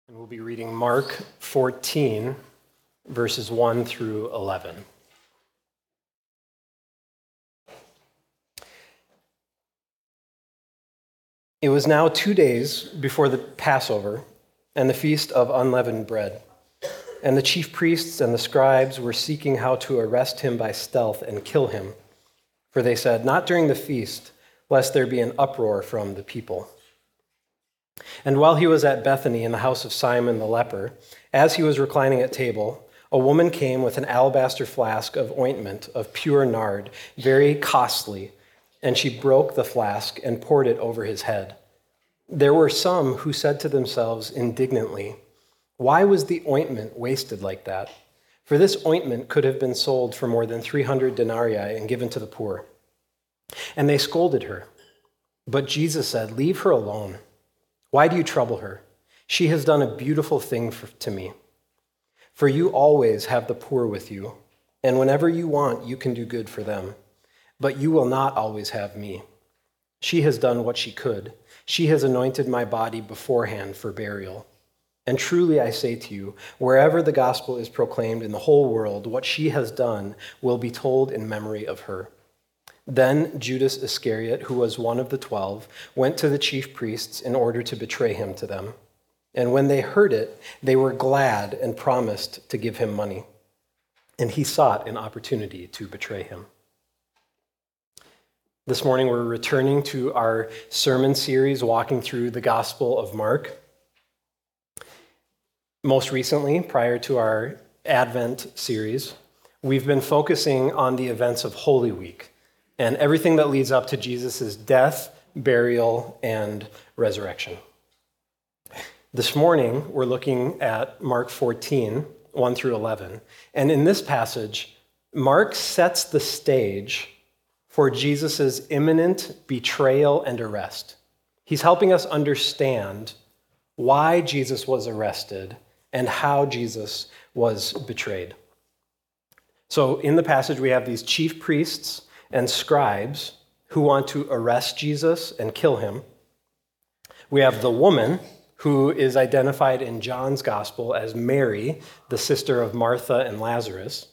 And we'll be reading Mark 14, verses 1 through 11. It was now 2 days before the Passover and the feast of unleavened bread. And the chief priests and the scribes were seeking how to arrest him by stealth and kill him. For they said, "Not during the feast, lest there be an uproar from the people." And while he was at Bethany in the house of Simon the leper, as he was reclining at table, a woman came with an alabaster flask of ointment of pure nard, very costly, and she broke the flask and poured it over his head. There were some who said to themselves indignantly, "Why was the ointment wasted like that? For this ointment could have been sold for more than 300 denarii and given to the poor." And they scolded her. But Jesus said, "Leave her alone. Why do you trouble her? She has done a beautiful thing to me. For you always have the poor with you, and whenever you want, you can do good for them. But you will not always have me. She has done what she could. She has anointed my body beforehand for burial. And truly I say to you, wherever the gospel is proclaimed in the whole world, what she has done will be told in memory of her." Then Judas Iscariot, who was one of the 12, went to the chief priests in order to betray him to them. And when they heard it, they were glad and promised to give him money. And he sought an opportunity to betray him. This morning we're returning to our sermon series, walking through the Gospel of Mark. Most recently, prior to our Advent series, we've been focusing on the events of Holy Week and everything that leads up to Jesus' death, burial, and resurrection. This morning, we're looking at Mark 14, 1 through 11. And in this passage, Mark sets the stage for Jesus' imminent betrayal and arrest. He's helping us understand why Jesus was arrested and how Jesus was betrayed. So in the passage, we have these chief priests and scribes who want to arrest Jesus and kill him. We have the woman who is identified in John's gospel as Mary, the sister of Martha and Lazarus.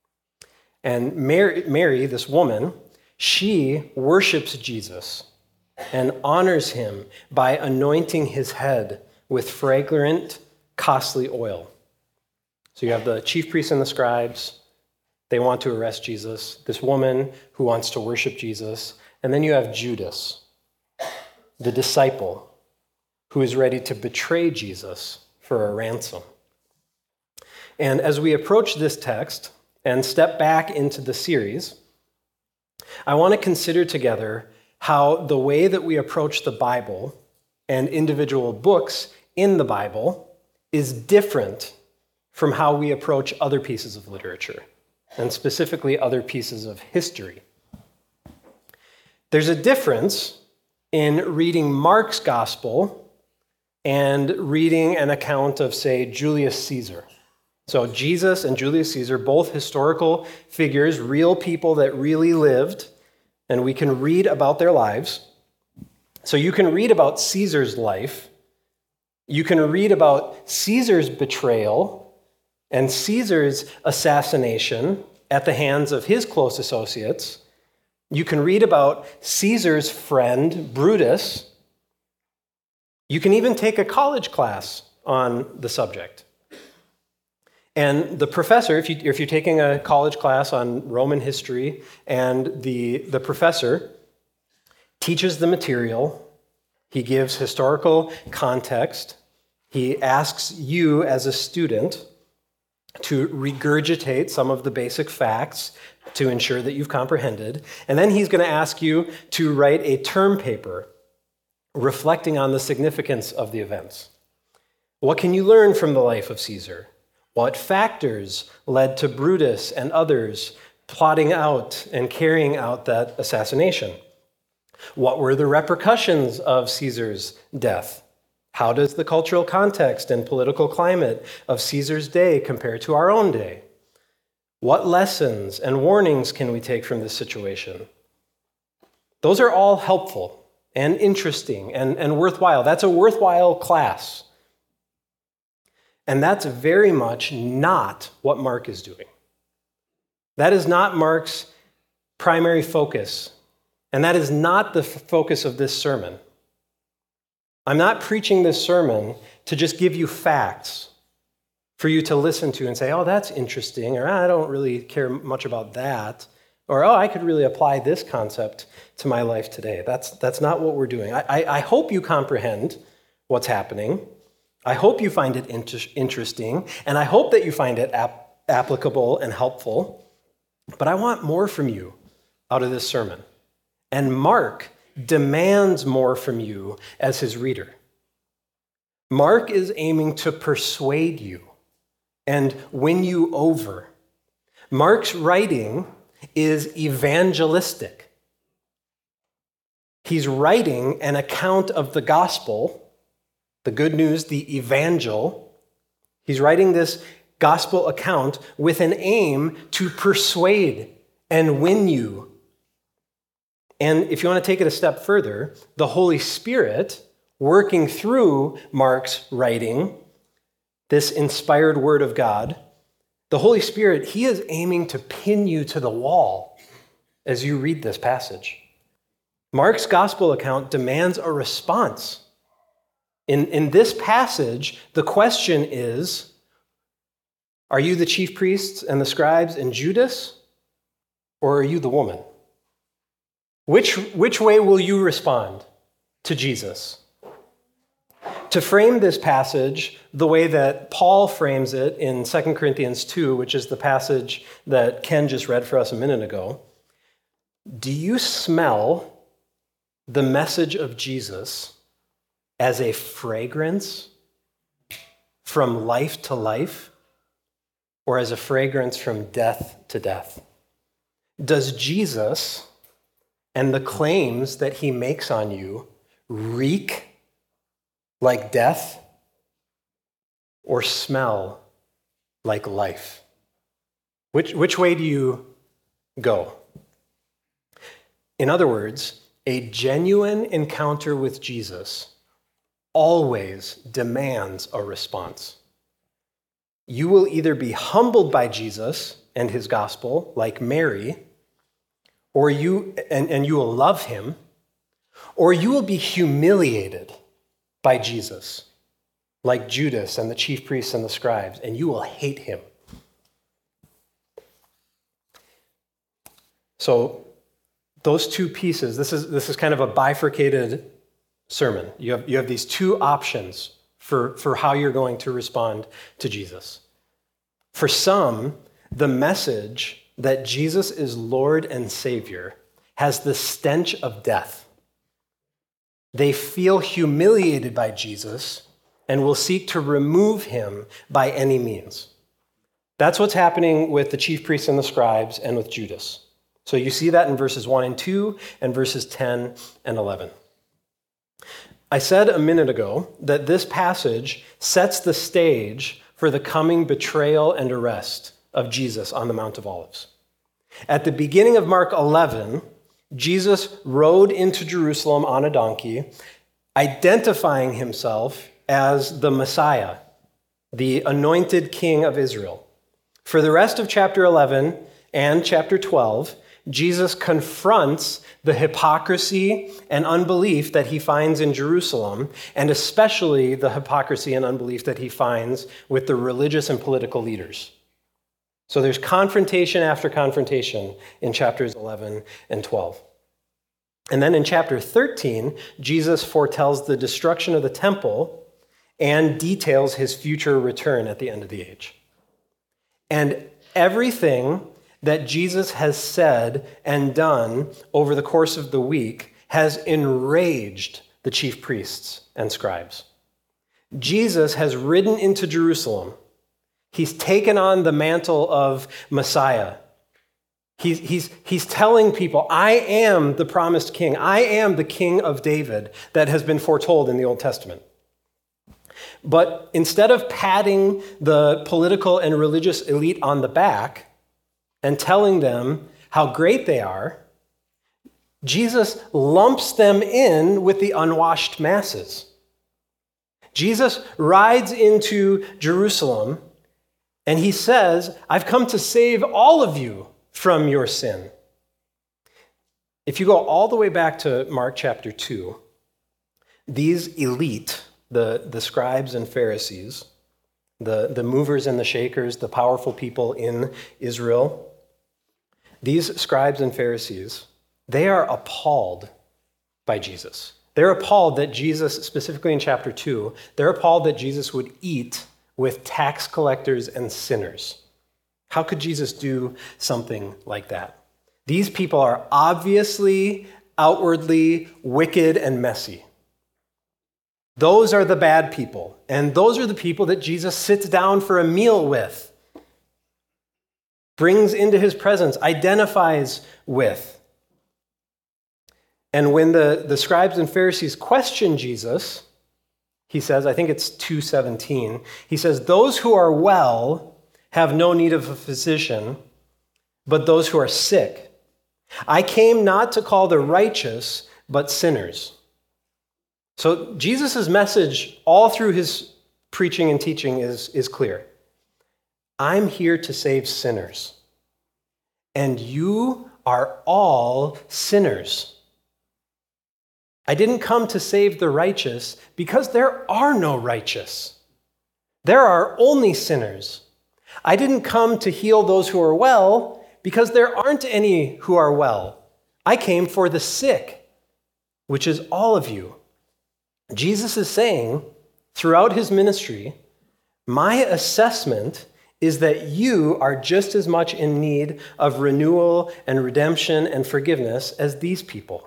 And Mary, this woman, she worships Jesus and honors him by anointing his head with fragrant, costly oil. So you have the chief priests and the scribes. They want to arrest Jesus. This woman who wants to worship Jesus. And then you have Judas, the disciple, who is ready to betray Jesus for a ransom. And as we approach this text and step back into the series, I want to consider together how the way that we approach the Bible and individual books in the Bible is different from how we approach other pieces of literature, and specifically other pieces of history. There's a difference in reading Mark's gospel and reading an account of, say, Julius Caesar. So Jesus and Julius Caesar, both historical figures, real people that really lived, and we can read about their lives. So you can read about Caesar's life. You can read about Caesar's betrayal and Caesar's assassination at the hands of his close associates. You can read about Caesar's friend, Brutus. You can even take a college class on the subject. And the professor, if you're taking a college class on Roman history, and the professor teaches the material, he gives historical context, he asks you as a student to regurgitate some of the basic facts to ensure that you've comprehended. And then he's going to ask you to write a term paper reflecting on the significance of the events. What can you learn from the life of Caesar? What factors led to Brutus and others plotting out and carrying out that assassination? What were the repercussions of Caesar's death? How does the cultural context and political climate of Caesar's day compare to our own day? What lessons and warnings can we take from this situation? Those are all helpful and interesting and worthwhile. That's a worthwhile class. And that's very much not what Mark is doing. That is not Mark's primary focus. And that is not the focus of this sermon. I'm not preaching this sermon to just give you facts for you to listen to and say, oh, that's interesting, or I don't really care much about that, or oh, I could really apply this concept to my life today. That's not what we're doing. I hope you comprehend what's happening. I hope you find it interesting, and I hope that you find it applicable and helpful, but I want more from you out of this sermon. And Mark demands more from you as his reader. Mark is aiming to persuade you and win you over. Mark's writing is evangelistic. He's writing an account of the gospel, the good news, the evangel. He's writing this gospel account with an aim to persuade and win you. And if you want to take it a step further, the Holy Spirit, working through Mark's writing, this inspired word of God, the Holy Spirit, he is aiming to pin you to the wall as you read this passage. Mark's gospel account demands a response. In this passage, the question is, are you the chief priests and the scribes and Judas, or are you the woman? Which way will you respond to Jesus? To frame this passage the way that Paul frames it in 2 Corinthians 2, which is the passage that Ken just read for us a minute ago, do you smell the message of Jesus as a fragrance from life to life, or as a fragrance from death to death? Does Jesus and the claims that he makes on you reek like death, or smell like life? Which way do you go? In other words, a genuine encounter with Jesus always demands a response. You will either be humbled by Jesus and his gospel, like Mary, or you will love him, or you will be humiliated by Jesus, like Judas and the chief priests and the scribes, and you will hate him. So those two pieces, this is kind of a bifurcated sermon. You have these two options for how you're going to respond to Jesus. For some, the message that Jesus is Lord and Savior has the stench of death. They feel humiliated by Jesus and will seek to remove him by any means. That's what's happening with the chief priests and the scribes and with Judas. So you see that in verses 1 and 2 and verses 10 and 11. I said a minute ago that this passage sets the stage for the coming betrayal and arrest of Jesus on the Mount of Olives. At the beginning of Mark 11, Jesus rode into Jerusalem on a donkey, identifying himself as the Messiah, the anointed king of Israel. For the rest of chapter 11 and chapter 12, Jesus confronts the hypocrisy and unbelief that he finds in Jerusalem, and especially the hypocrisy and unbelief that he finds with the religious and political leaders. So there's confrontation after confrontation in chapters 11 and 12. And then in chapter 13, Jesus foretells the destruction of the temple and details his future return at the end of the age. And everything that Jesus has said and done over the course of the week has enraged the chief priests and scribes. Jesus has ridden into Jerusalem. He's taken on the mantle of Messiah. He's telling people, I am the promised king. I am the king of David that has been foretold in the Old Testament. But instead of patting the political and religious elite on the back and telling them how great they are, Jesus lumps them in with the unwashed masses. Jesus rides into Jerusalem and he says, I've come to save all of you from your sin. If you go all the way back to Mark chapter 2, these elite, the scribes and Pharisees, the movers and the shakers, the powerful people in Israel, these scribes and Pharisees, they are appalled by Jesus. They're appalled that Jesus, specifically in chapter 2, they're appalled that Jesus would eat with tax collectors and sinners. How could Jesus do something like that? These people are obviously, outwardly wicked and messy. Those are the bad people, and those are the people that Jesus sits down for a meal with, brings into his presence, identifies with. And when the scribes and Pharisees question Jesus, he says, I think it's 2:17, he says, those who are well have no need of a physician, but those who are sick. I came not to call the righteous, but sinners. So Jesus' message all through his preaching and teaching is clear. I'm here to save sinners, and you are all sinners. I didn't come to save the righteous because there are no righteous. There are only sinners. I didn't come to heal those who are well because there aren't any who are well. I came for the sick, which is all of you. Jesus is saying throughout his ministry, my assessment is that you are just as much in need of renewal and redemption and forgiveness as these people.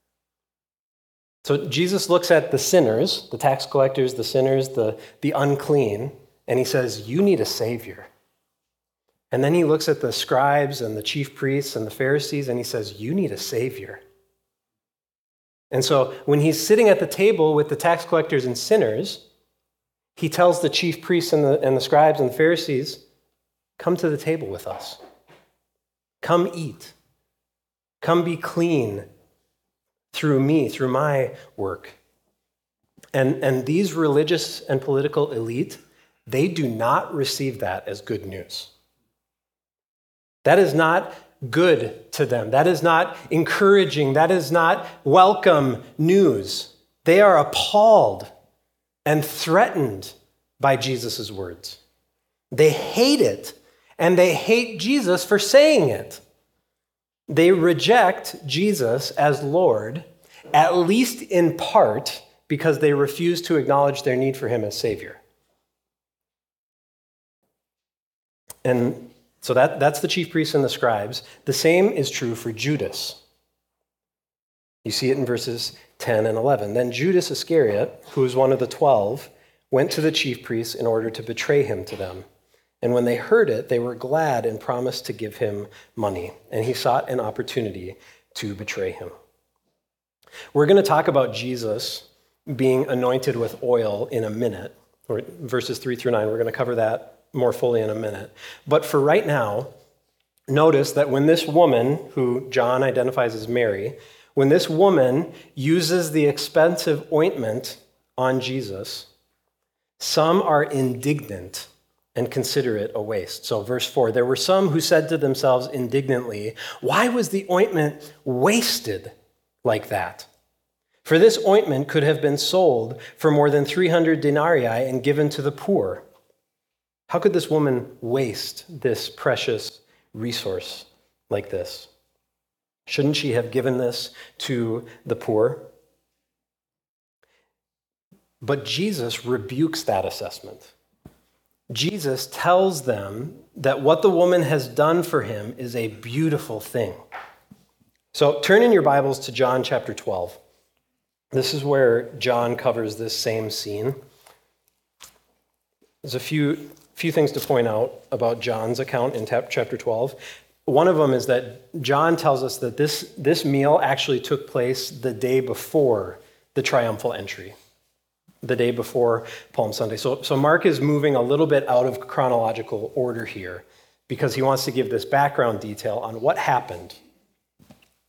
So Jesus looks at the sinners, the tax collectors, the sinners, the unclean, and he says, you need a savior. And then he looks at the scribes and the chief priests and the Pharisees, and he says, you need a savior. And so when he's sitting at the table with the tax collectors and sinners, he tells the chief priests and the scribes and the Pharisees, come to the table with us. Come eat. Come be clean through me, through my work. And these religious and political elite, they do not receive that as good news. That is not good to them. That is not encouraging. That is not welcome news. They are appalled and threatened by Jesus' words. They hate it, and they hate Jesus for saying it. They reject Jesus as Lord, at least in part, because they refuse to acknowledge their need for him as Savior. And so that's the chief priests and the scribes. The same is true for Judas. You see it in verses 10 and 11. Then Judas Iscariot, who was one of the 12, went to the chief priests in order to betray him to them. And when they heard it, they were glad and promised to give him money. And he sought an opportunity to betray him. We're going to talk about Jesus being anointed with oil in a minute, or verses 3 through 9. We're going to cover that more fully in a minute. But for right now, notice that when this woman, who John identifies as Mary, when this woman uses the expensive ointment on Jesus, some are indignant and consider it a waste. So verse 4, there were some who said to themselves indignantly, why was the ointment wasted like that? For this ointment could have been sold for more than 300 denarii and given to the poor. How could this woman waste this precious resource like this? Shouldn't she have given this to the poor? But Jesus rebukes that assessment. Jesus tells them that what the woman has done for him is a beautiful thing. So turn in your Bibles to John chapter 12. This is where John covers this same scene. There's a few things to point out about John's account in chapter 12. One of them is that John tells us that this meal actually took place the day before the triumphal entry, the day before Palm Sunday. So Mark is moving a little bit out of chronological order here because he wants to give this background detail on what happened.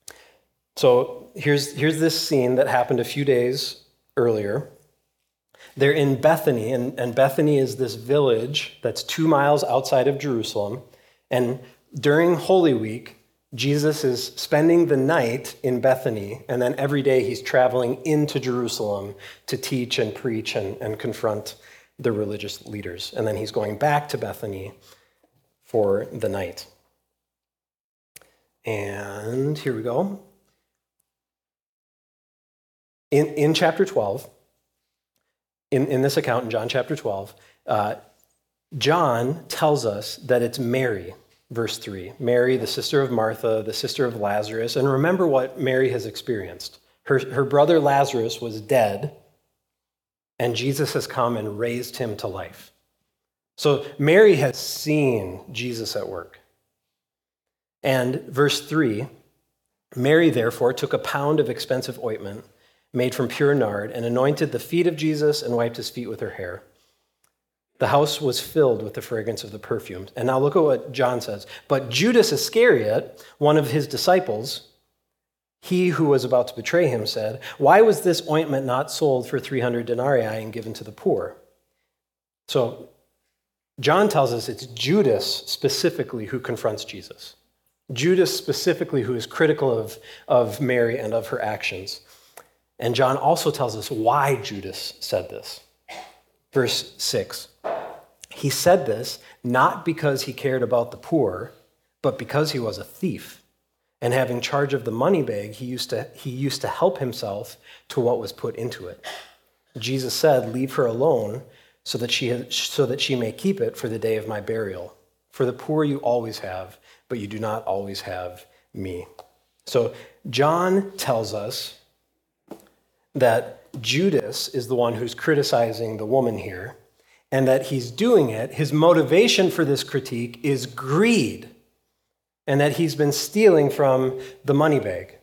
So here's this scene that happened a few days earlier. They're in Bethany, and Bethany is this village that's 2 miles outside of Jerusalem. And during Holy Week, Jesus is spending the night in Bethany, and then every day he's traveling into Jerusalem to teach and preach and confront the religious leaders. And then he's going back to Bethany for the night. And here we go. In chapter 12, in this account, in John chapter 12, John tells us that it's Mary, verse 3. Mary, the sister of Martha, the sister of Lazarus. And remember what Mary has experienced. Her brother Lazarus was dead, and Jesus has come and raised him to life. So Mary has seen Jesus at work. And verse 3, Mary therefore took a pound of expensive ointment made from pure nard and anointed the feet of Jesus and wiped his feet with her hair. The house was filled with the fragrance of the perfume. And now look at what John says. But Judas Iscariot, one of his disciples, he who was about to betray him, said, "Why was this ointment not sold for 300 denarii and given to the poor?" So John tells us it's Judas specifically who confronts Jesus. Judas specifically who is critical of Mary and of her actions. And John also tells us why Judas said this. Verse 6, he said this not because he cared about the poor, but because he was a thief. And having charge of the money bag, he used to help himself to what was put into it. Jesus said, "Leave her alone so that she may keep it for the day of my burial. For the poor you always have, but you do not always have me." So John tells us that Judas is the one who's criticizing the woman here, and that he's doing it, his motivation for this critique is greed, and that he's been stealing from the money bag.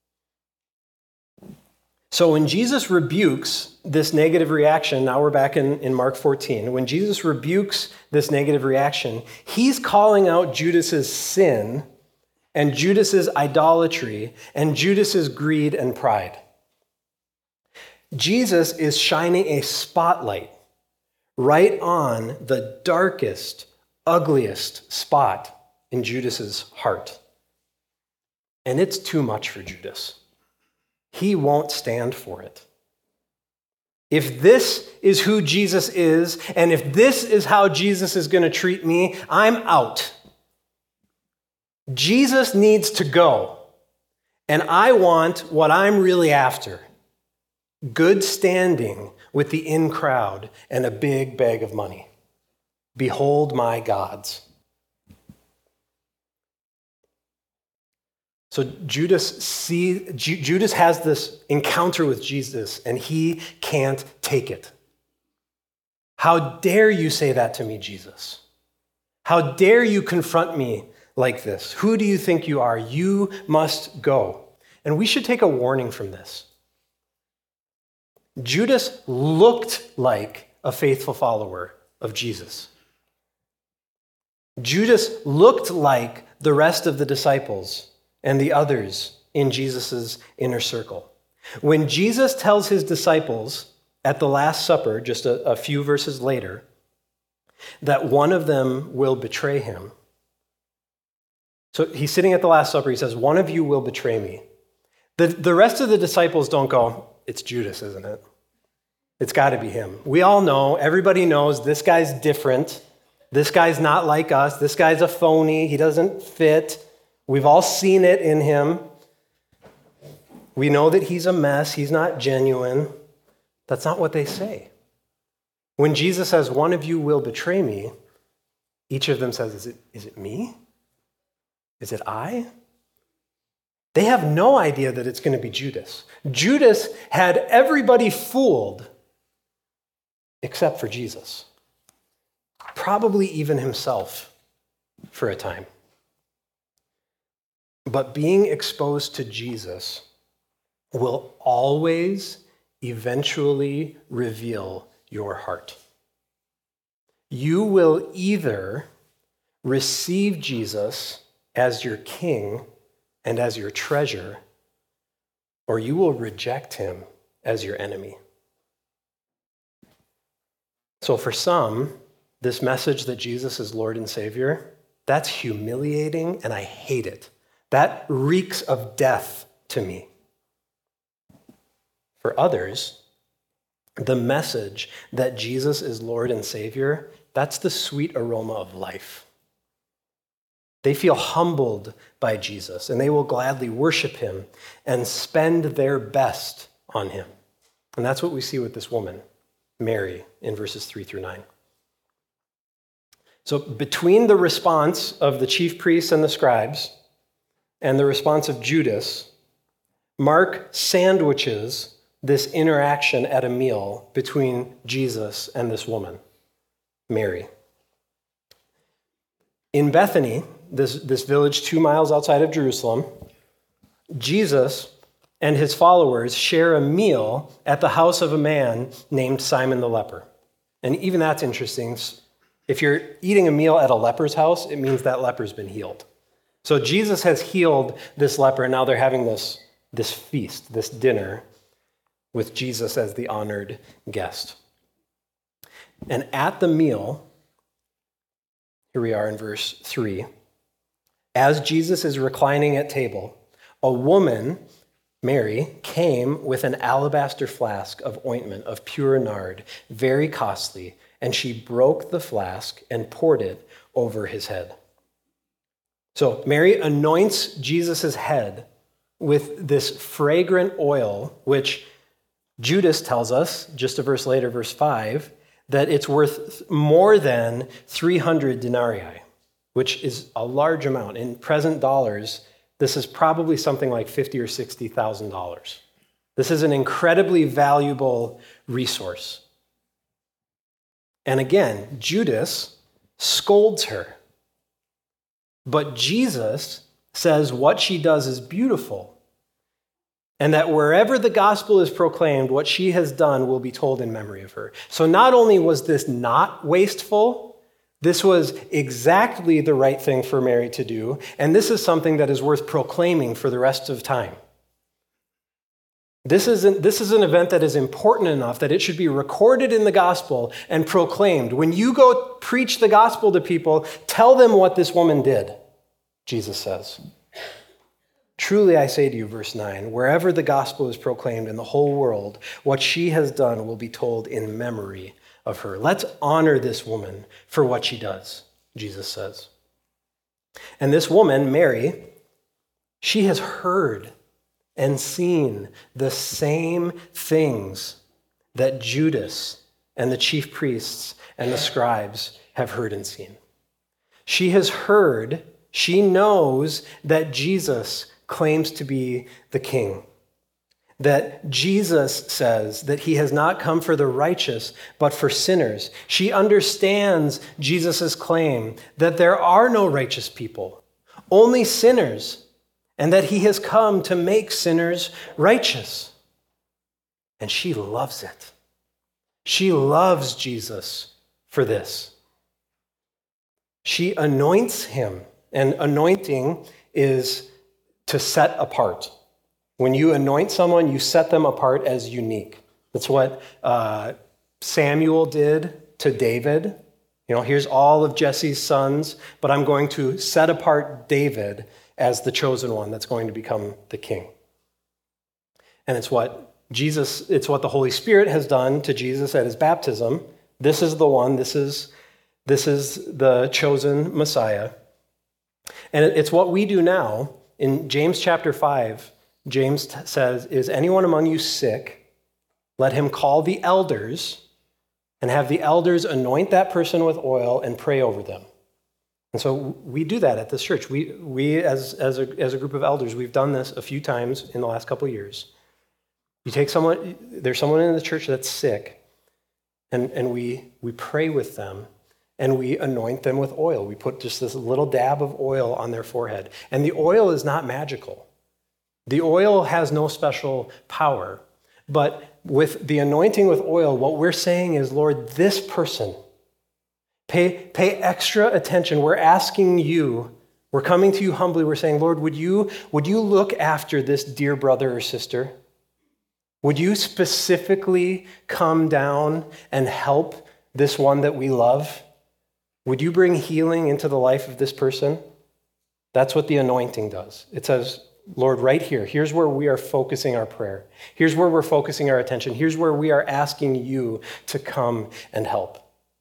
So when Jesus rebukes this negative reaction, now we're back in Mark 14, when Jesus rebukes this negative reaction, he's calling out Judas's sin and Judas's idolatry and Judas's greed and pride. Jesus is shining a spotlight right on the darkest, ugliest spot in Judas's heart. And it's too much for Judas. He won't stand for it. If this is who Jesus is, and if this is how Jesus is going to treat me, I'm out. Jesus needs to go. And I want what I'm really after. Good standing with the in crowd and a big bag of money. Behold my gods. So Judas has this encounter with Jesus, and he can't take it. How dare you say that to me, Jesus? How dare you confront me like this? Who do you think you are? You must go. And we should take a warning from this. Judas looked like a faithful follower of Jesus. Judas looked like the rest of the disciples and the others in Jesus' inner circle. When Jesus tells his disciples at the Last Supper, just a few verses later, that one of them will betray him. So he's sitting at the Last Supper, he says, "One of you will betray me." The rest of the disciples don't go, "It's Judas, isn't it? It's got to be him." We all know, everybody knows this guy's different. This guy's not like us. This guy's a phony. He doesn't fit. We've all seen it in him. We know that he's a mess. He's not genuine. That's not what they say. When Jesus says, "One of you will betray me," each of them says, is it me? Is it I? They have no idea that it's going to be Judas. Judas had everybody fooled except for Jesus. Probably even himself for a time. But being exposed to Jesus will always eventually reveal your heart. You will either receive Jesus as your king and as your treasure, or you will reject him as your enemy. So for some, this message that Jesus is Lord and Savior, that's humiliating and I hate it. That reeks of death to me. For others, the message that Jesus is Lord and Savior, that's the sweet aroma of life. They feel humbled by Jesus, and they will gladly worship him and spend their best on him. And that's what we see with this woman, Mary, in verses 3 through 9. So between the response of the chief priests and the scribes and the response of Judas, Mark sandwiches this interaction at a meal between Jesus and this woman, Mary. In Bethany, this village 2 miles outside of Jerusalem, Jesus and his followers share a meal at the house of a man named Simon the leper. And even that's interesting. If you're eating a meal at a leper's house, it means that leper's been healed. So Jesus has healed this leper, and now they're having this feast, this dinner, with Jesus as the honored guest. And at the meal, here we are in verse 3, as Jesus is reclining at table, a woman, Mary, came with an alabaster flask of ointment of pure nard, very costly, and she broke the flask and poured it over his head. So Mary anoints Jesus' head with this fragrant oil, which Judas tells us, just a verse later, verse 5, that it's worth more than 300 denarii, which is a large amount. In present dollars, this is probably something like $50,000 or $60,000. This is an incredibly valuable resource. And again, Judas scolds her. But Jesus says what she does is beautiful, and that wherever the gospel is proclaimed, what she has done will be told in memory of her. So not only was this not wasteful, this was exactly the right thing for Mary to do, and this is something that is worth proclaiming for the rest of time. This is an event that is important enough that it should be recorded in the gospel and proclaimed. When you go preach the gospel to people, tell them what this woman did, Jesus says. Truly I say to you, verse 9, wherever the gospel is proclaimed in the whole world, what she has done will be told in memory of her. Let's honor this woman for what she does, Jesus says. And this woman, Mary, she has heard and seen the same things that Judas and the chief priests and the scribes have heard and seen. She has heard, she knows that Jesus claims to be the king, that Jesus says that he has not come for the righteous, but for sinners. She understands Jesus' claim that there are no righteous people, only sinners, and that he has come to make sinners righteous. And she loves it. She loves Jesus for this. She anoints him, and anointing is to set apart. When you anoint someone, you set them apart as unique. That's what Samuel did to David. You know, here's all of Jesse's sons, but I'm going to set apart David as the chosen one that's going to become the king. And it's what the Holy Spirit has done to Jesus at his baptism. This is the one, this is the chosen Messiah. And it's what we do now. In James chapter 5, James says, is anyone among you sick? Let him call the elders and have the elders anoint that person with oil and pray over them. And so we do that at this church. We as a group of elders, we've done this a few times in the last couple of years. You take someone, there's someone in the church that's sick, and we pray with them, and we anoint them with oil. We put just this little dab of oil on their forehead. And the oil is not magical. The oil has no special power. But with the anointing with oil, what we're saying is, Lord, this person, pay extra attention. We're asking you, we're coming to you humbly. We're saying, Lord, would you look after this dear brother or sister? Would you specifically come down and help this one that we love? Would you bring healing into the life of this person? That's what the anointing does. It says, Lord, right here, here's where we are focusing our prayer. Here's where we're focusing our attention. Here's where we are asking you to come and help.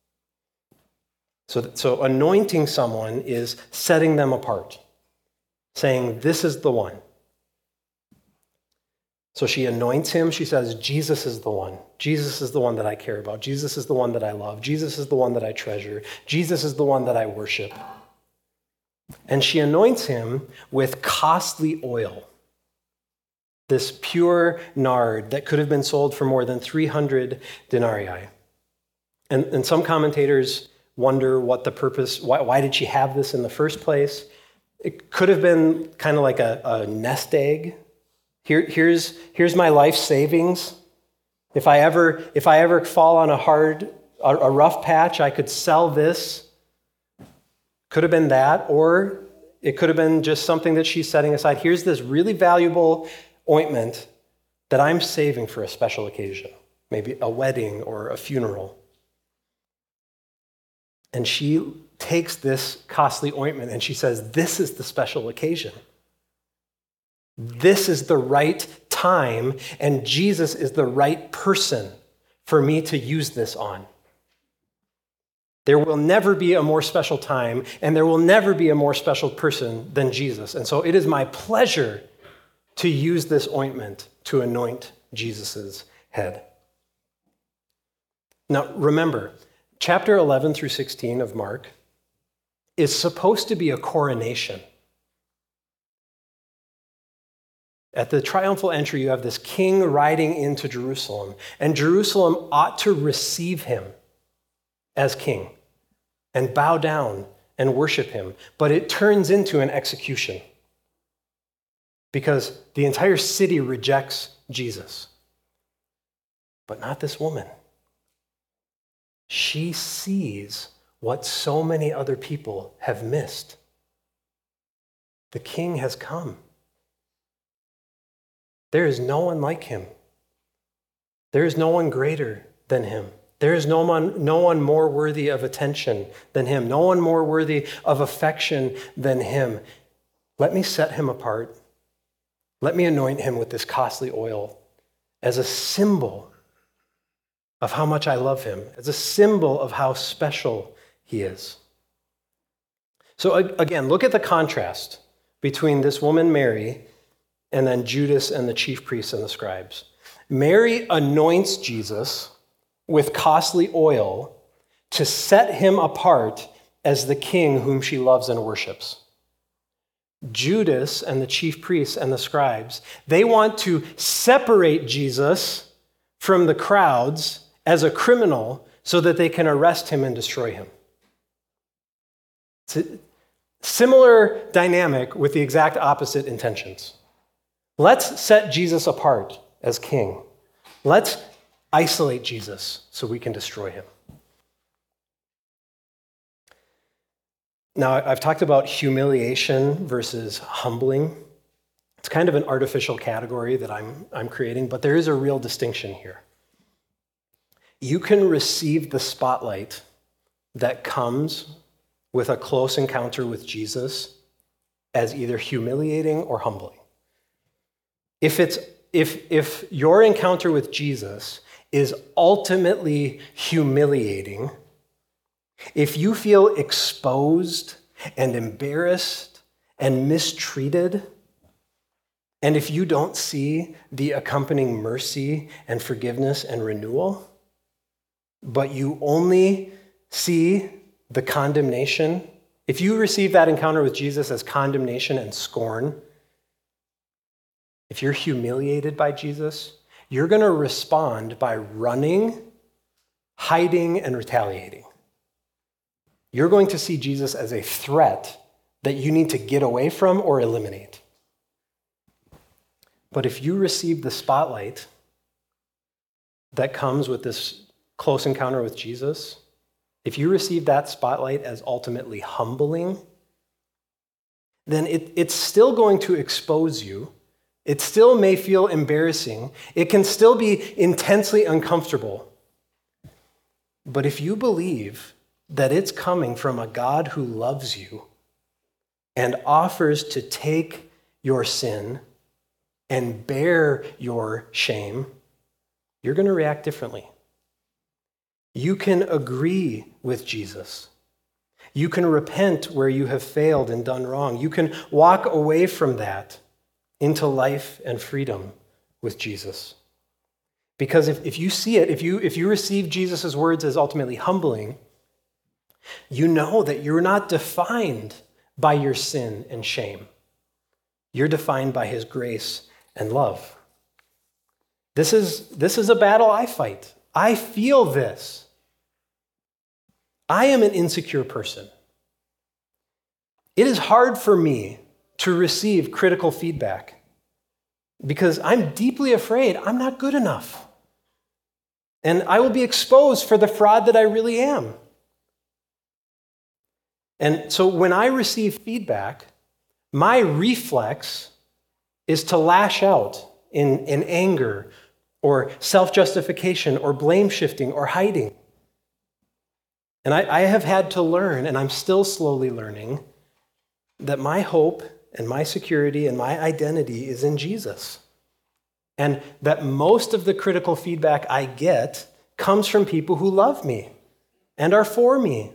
So anointing someone is setting them apart, saying, this is the one. So she anoints him. She says, Jesus is the one. Jesus is the one that I care about. Jesus is the one that I love. Jesus is the one that I treasure. Jesus is the one that I worship. And she anoints him with costly oil, this pure nard that could have been sold for more than 300 denarii. And some commentators wonder what the purpose, why did she have this in the first place? It could have been kind of like a nest egg. Here's my life savings. If I ever fall on a rough patch, I could sell this. Could have been that, or it could have been just something that she's setting aside. Here's this really valuable ointment that I'm saving for a special occasion, maybe a wedding or a funeral. And she takes this costly ointment and she says, this is the special occasion. This is the right time, and Jesus is the right person for me to use this on. There will never be a more special time, and there will never be a more special person than Jesus. And so it is my pleasure to use this ointment to anoint Jesus' head. Now, remember, chapter 11 through 16 of Mark is supposed to be a coronation. At the triumphal entry, you have this king riding into Jerusalem, and Jerusalem ought to receive him as king and bow down and worship him. But it turns into an execution because the entire city rejects Jesus. But not this woman. She sees what so many other people have missed. The king has come. There is no one like him. There is no one greater than him. There is no one more worthy of attention than him, no one more worthy of affection than him. Let me set him apart. Let me anoint him with this costly oil as a symbol of how much I love him, as a symbol of how special he is. So again, look at the contrast between this woman, Mary, and then Judas and the chief priests and the scribes. Mary anoints Jesus with costly oil to set him apart as the king whom she loves and worships. Judas and the chief priests and the scribes, they want to separate Jesus from the crowds as a criminal so that they can arrest him and destroy him. It's a similar dynamic with the exact opposite intentions. Let's set Jesus apart as king. Let's isolate Jesus so we can destroy him. Now, I've talked about humiliation versus humbling. It's kind of an artificial category that I'm creating, but there is a real distinction here. You can receive the spotlight that comes with a close encounter with Jesus as either humiliating or humbling. If your encounter with Jesus is ultimately humiliating, if you feel exposed and embarrassed and mistreated, and if you don't see the accompanying mercy and forgiveness and renewal, but you only see the condemnation, if you receive that encounter with Jesus as condemnation and scorn, if you're humiliated by Jesus, you're going to respond by running, hiding, and retaliating. You're going to see Jesus as a threat that you need to get away from or eliminate. But if you receive the spotlight that comes with this close encounter with Jesus, if you receive that spotlight as ultimately humbling, then it's still going to expose you. It still may feel embarrassing. It can still be intensely uncomfortable. But if you believe that it's coming from a God who loves you and offers to take your sin and bear your shame, you're going to react differently. You can agree with Jesus. You can repent where you have failed and done wrong. You can walk away from that into life and freedom with Jesus. Because if you see it, if you receive Jesus' words as ultimately humbling, you know that you're not defined by your sin and shame. You're defined by his grace and love. This is a battle I fight. I feel this. I am an insecure person. It is hard for me to receive critical feedback because I'm deeply afraid I'm not good enough. And I will be exposed for the fraud that I really am. And so when I receive feedback, my reflex is to lash out in anger or self-justification or blame shifting or hiding. And I have had to learn, and I'm still slowly learning, that my hope and my security and my identity is in Jesus. And that most of the critical feedback I get comes from people who love me and are for me.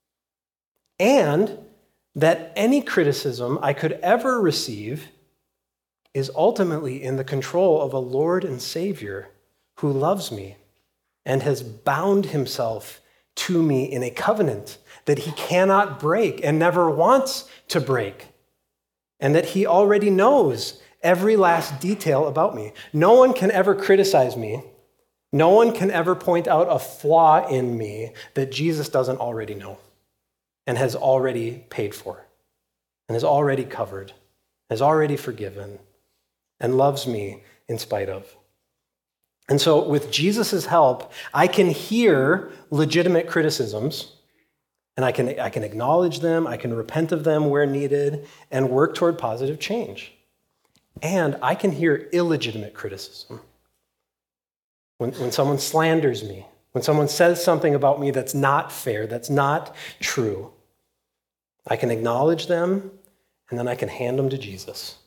And that any criticism I could ever receive is ultimately in the control of a Lord and Savior who loves me and has bound himself to me in a covenant that he cannot break and never wants to break, and that he already knows every last detail about me. No one can ever criticize me. No one can ever point out a flaw in me that Jesus doesn't already know and has already paid for and has already covered, has already forgiven, and loves me in spite of. And so with Jesus' help, I can hear legitimate criticisms, and I can acknowledge them, I can repent of them where needed, and work toward positive change. And I can hear illegitimate criticism. When someone slanders me, when someone says something about me that's not fair, that's not true, I can acknowledge them, and then I can hand them to Jesus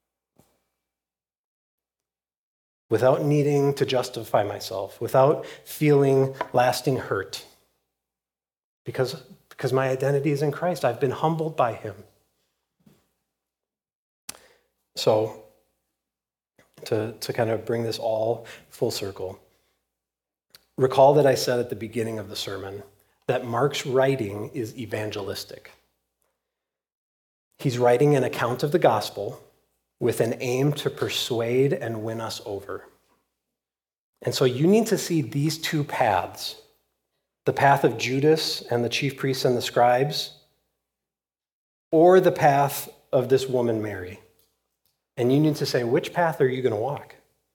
without needing to justify myself, without feeling lasting hurt. Because my identity is in Christ. I've been humbled by him. So, to kind of bring this all full circle, recall that I said at the beginning of the sermon that Mark's writing is evangelistic. He's writing an account of the gospel with an aim to persuade and win us over. And so you need to see these two paths, the path of Judas and the chief priests and the scribes, or the path of this woman, Mary. And you need to say, which path are you going to walk?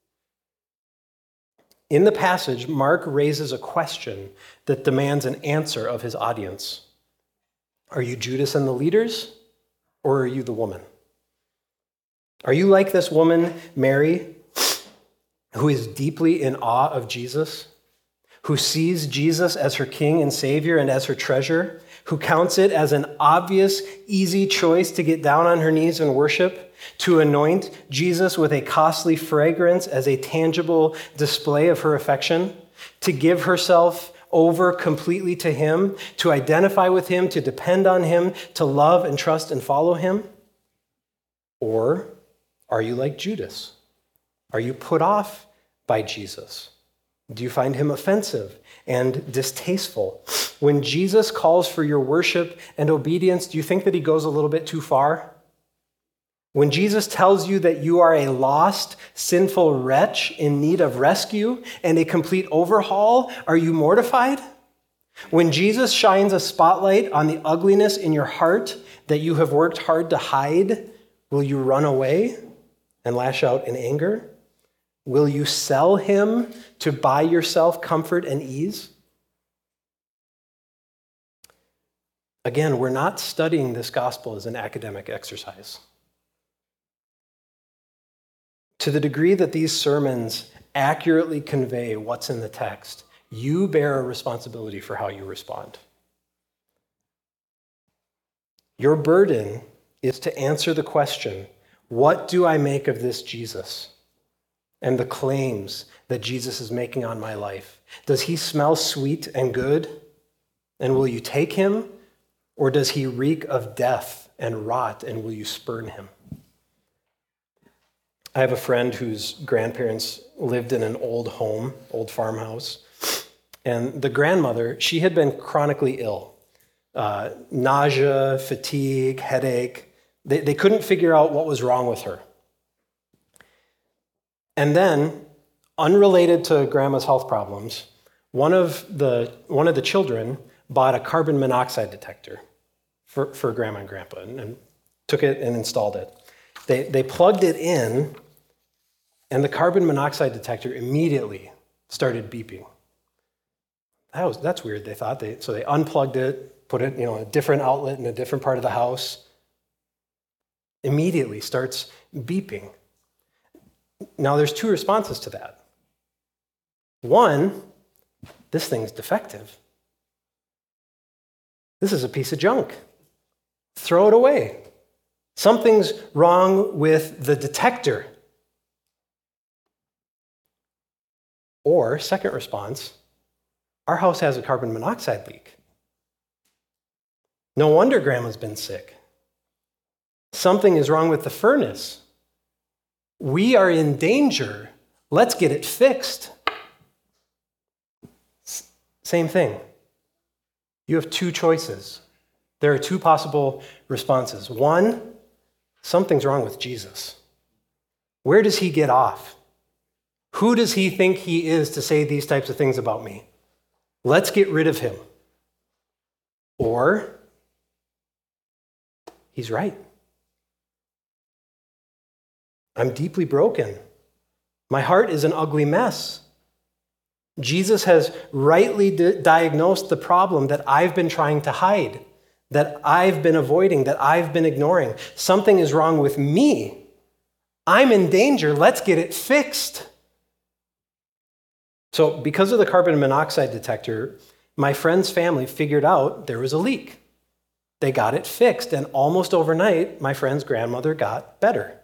In the passage, Mark raises a question that demands an answer of his audience. Are you Judas and the leaders, or are you the woman? Are you like this woman, Mary, who is deeply in awe of Jesus, who sees Jesus as her king and savior and as her treasure, who counts it as an obvious, easy choice to get down on her knees and worship, to anoint Jesus with a costly fragrance as a tangible display of her affection, to give herself over completely to him, to identify with him, to depend on him, to love and trust and follow him? Or are you like Judas? Are you put off by Jesus? Do you find him offensive and distasteful? When Jesus calls for your worship and obedience, do you think that he goes a little bit too far? When Jesus tells you that you are a lost, sinful wretch in need of rescue and a complete overhaul, are you mortified? When Jesus shines a spotlight on the ugliness in your heart that you have worked hard to hide, will you run away and lash out in anger? Will you sell him to buy yourself comfort and ease? Again, we're not studying this gospel as an academic exercise. To the degree that these sermons accurately convey what's in the text, You bear a responsibility for how you respond. Your burden is to answer the question, what do I make of this Jesus and the claims that Jesus is making on my life? Does he smell sweet and good? And will you take him? Or does he reek of death and rot, and will you spurn him? I have a friend whose grandparents lived in an old home, old farmhouse. And the grandmother, she had been chronically ill. Nausea, fatigue, headache. They couldn't figure out what was wrong with her. And then, unrelated to grandma's health problems, one of the children bought a carbon monoxide detector for grandma and grandpa and took it and installed it. They plugged it in, and the carbon monoxide detector immediately started beeping. That's weird, they thought. So they unplugged it, put it in a different outlet in a different part of the house. Immediately starts beeping. Now there's two responses to that. One, this thing's defective. This is a piece of junk. Throw it away. Something's wrong with the detector. Or, second response, our house has a carbon monoxide leak. No wonder grandma's been sick. Something is wrong with the furnace. We are in danger. Let's get it fixed. Same thing. You have two choices. There are two possible responses. One, something's wrong with Jesus. Where does he get off? Who does he think he is to say these types of things about me? Let's get rid of him. Or, he's right. I'm deeply broken. My heart is an ugly mess. Jesus has rightly diagnosed the problem that I've been trying to hide, that I've been avoiding, that I've been ignoring. Something is wrong with me. I'm in danger. Let's get it fixed. So because of the carbon monoxide detector, my friend's family figured out there was a leak. They got it fixed, and almost overnight, my friend's grandmother got better.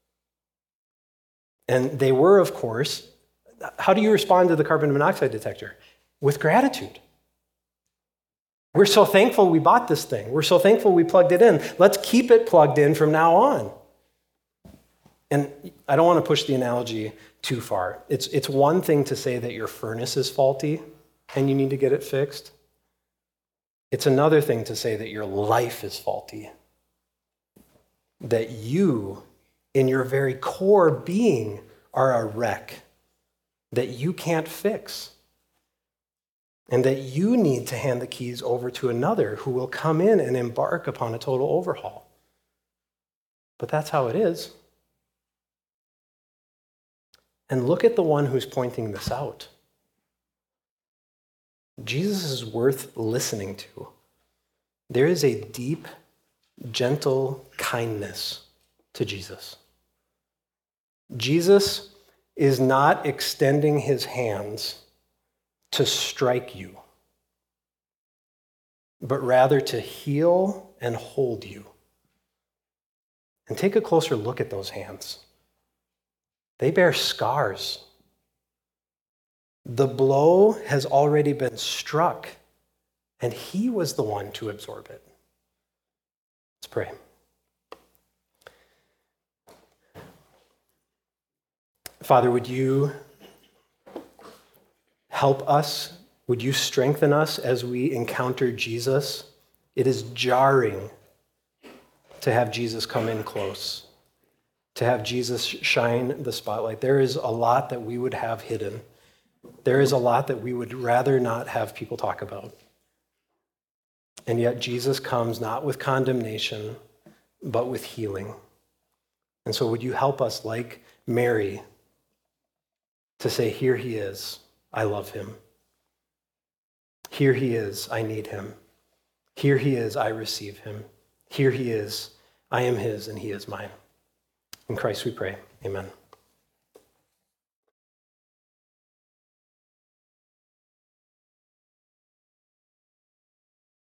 And they were, of course, how do you respond to the carbon monoxide detector? With gratitude. We're so thankful we bought this thing. We're so thankful we plugged it in. Let's keep it plugged in from now on. And I don't want to push the analogy too far. It's one thing to say that your furnace is faulty and you need to get it fixed. It's another thing to say that your life is faulty. That you, in your very core being, are a wreck that you can't fix. And that you need to hand the keys over to another who will come in and embark upon a total overhaul. But that's how it is. And look at the one who's pointing this out. Jesus is worth listening to. There is a deep, gentle kindness to Jesus. Jesus is not extending his hands to strike you, but rather to heal and hold you. And take a closer look at those hands. They bear scars. The blow has already been struck, and he was the one to absorb it. Let's pray. Father, would you help us? Would you strengthen us as we encounter Jesus? It is jarring to have Jesus come in close, to have Jesus shine the spotlight. There is a lot that we would have hidden. There is a lot that we would rather not have people talk about. And yet Jesus comes not with condemnation, but with healing. And so would you help us, like Mary, to say, here he is, I love him. Here he is, I need him. Here he is, I receive him. Here he is, I am his and he is mine. In Christ we pray, amen.